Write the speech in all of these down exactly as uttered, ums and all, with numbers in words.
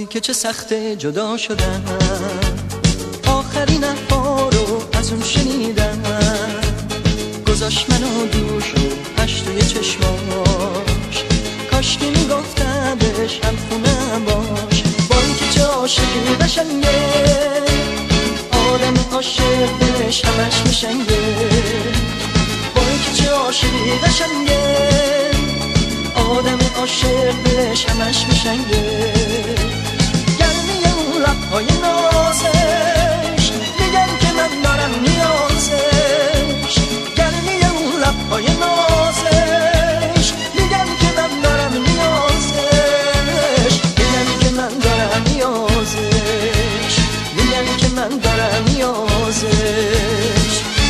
وای که چه سخته جدا شدن، آخرین حرفا رو از اون شنیدم، گذاشت منو دور شد اش توی چشماش، کاش که میگفتم بهش هم خونم باش. وای که چه عاشقی قشنگه، آدم عاشق دلش همش میشنگه. وای که چه عاشقی قشنگه، آدم عاشق دلش همش میشنگه. گرمی اون لبهای نازش میگن که من دارم نیازش، گرمی اون لبهای نازش میگن که من دارم نیازش، میگن که من دارم نیازش، میگن که من دارم نیازش.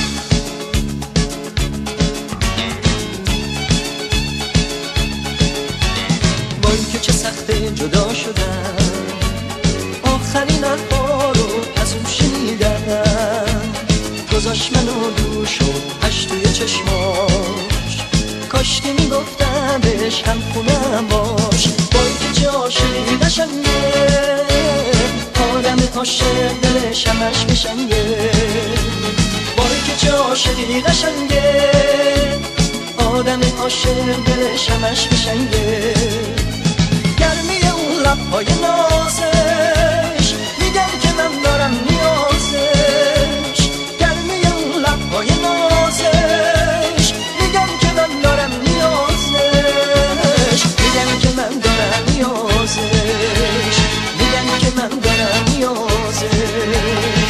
وای که چه سخته جدا شدن، آخرین حرفا رو از اون شنیدم، گذاشت منو دور شد اش توی چشماش، کاش که میگفتم بهش هم خونم باش. وای که چه عاشقی قشنگه، آدم عاشق دلش همش میشنگه. وای که چه عاشقی قشنگه، آدم عاشق دلش همش میشنگه. گرمی اون لبهای نازش میگن که من دارم نیازش، گرمی اون لبهای نازش میگن که من دارم نیازش، میگن که من دارم نیازش، میگن که من دارم نیازش.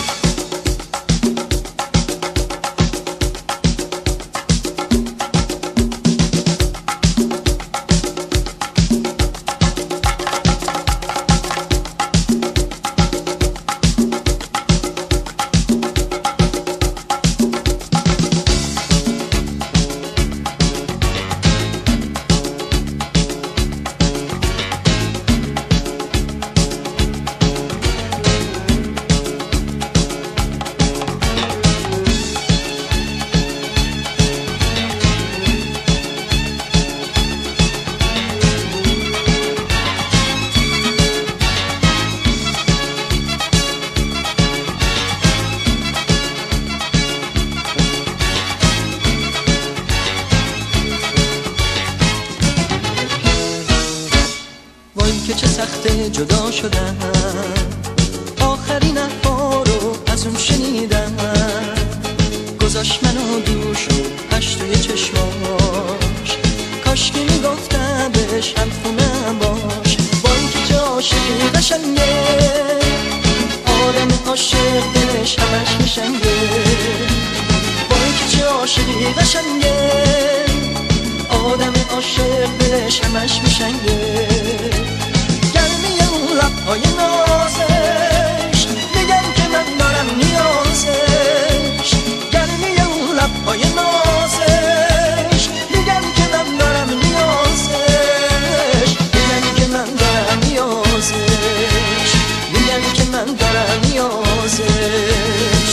که چه سخته جدا شدن، آخرین حرفا رو از اون شنیدم، گذاشت منو دور شد اش توی چشماش، کاش که میگفتم بهش هم خونم باش. وای که چه عاشقی قشنگه، آدم عاشق دلش همش میشنگه. وای که چه عاشقی قشنگه، آدم عاشق دلش همش میشنگه. لبهای نازش میگن که من دارم نیازش، گرمی اون لبهای نازش میگن که من دارم نیازش، میگن که من دارم نیازش، میگن که من دارم نیازش.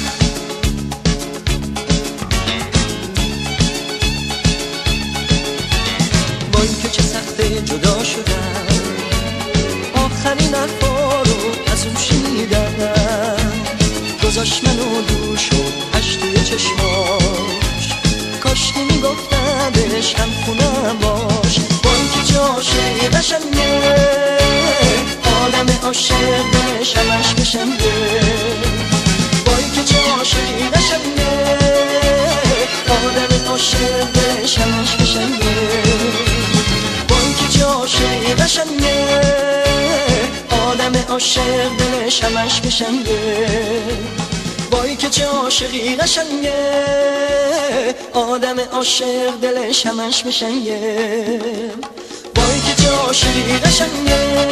وای که چه سخته جدا شدن، آخرین حرفا رو از اون شنیدم، گذاشت منو دور شد اش توی چشماش، کاش که میگفتم بهش هم خونم باش. وای که چه عاشقی قشنگه، آدم عاشق دلش همش میشنگه. وای که چه عاشقی قشنگه، آدم عاشق دلش همش میشنگه. وای که چه عاشقی قشنگه، آدم عاشق دلش همش میشنگه. وای که چه عاشقی قشنگه، آدم عاشق دلش همش میشنگه. وای که چه عاشقی قشنگه،